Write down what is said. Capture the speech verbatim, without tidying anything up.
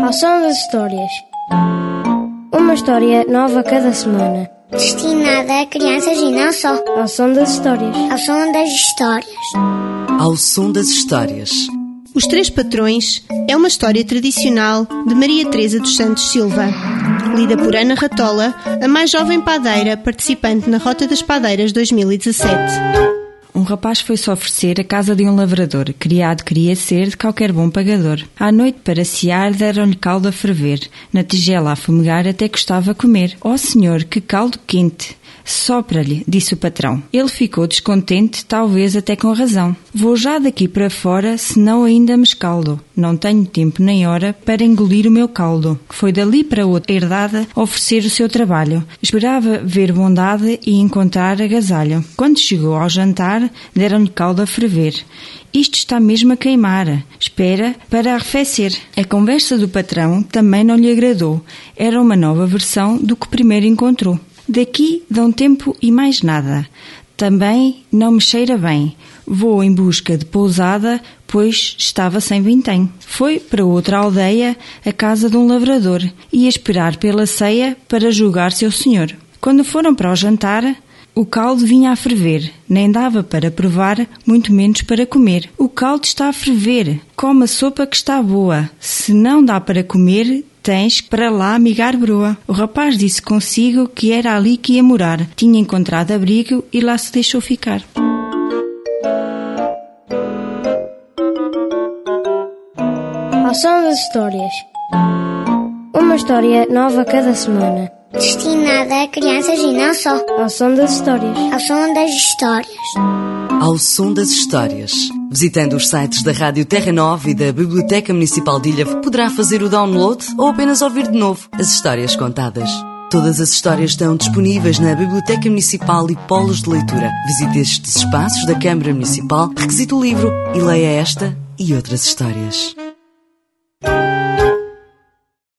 Ao som das histórias. Uma história nova cada semana. Destinada a crianças e não só. Ao som das histórias. Ao som das histórias. Ao som das histórias. Os Três Patrões é uma história tradicional de Maria Teresa dos Santos Silva, lida por Ana Ratola, a mais jovem padeira participante na Rota das Padeiras dois mil e dezassete. Um rapaz foi-se oferecer à casa de um lavrador. Criado queria ser de qualquer bom pagador. À noite, para cear, deram-lhe caldo a ferver. Na tigela a fumegar, até gostava comer. Ó oh, senhor, que caldo quente! Sopra-lhe, disse o patrão. Ele ficou descontente, talvez até com razão. Vou já daqui para fora, senão ainda me escaldo. Não tenho tempo nem hora para engolir o meu caldo. Foi dali para outra herdada oferecer o seu trabalho. Esperava ver bondade e encontrar agasalho. Quando chegou ao jantar, deram-lhe caldo a ferver. Isto está mesmo a queimar. Espera para arrefecer. A conversa do patrão também não lhe agradou. Era uma nova versão do que primeiro encontrou. Daqui dão tempo e mais nada. Também não me cheira bem. Vou em busca de pousada, pois estava sem vintém. Foi para outra aldeia, a casa de um lavrador, e ia esperar pela ceia para julgar seu senhor. Quando foram para o jantar, o caldo vinha a ferver. Nem dava para provar, muito menos para comer. O caldo está a ferver. Come a sopa que está boa. Se não dá para comer, tens que para lá amigar broa. O rapaz disse consigo que era ali que ia morar. Tinha encontrado abrigo e lá se deixou ficar. Ao som das histórias. Uma história nova cada semana. Destinada a crianças e não só. Ao som das histórias. Ao som das histórias. Ao som das histórias. Visitando os sites da Rádio Terra Nova e da Biblioteca Municipal de Ilhavo, poderá fazer o download ou apenas ouvir de novo as histórias contadas. Todas as histórias estão disponíveis na Biblioteca Municipal e Polos de Leitura. Visite estes espaços da Câmara Municipal, requisite o livro e leia esta e outras histórias.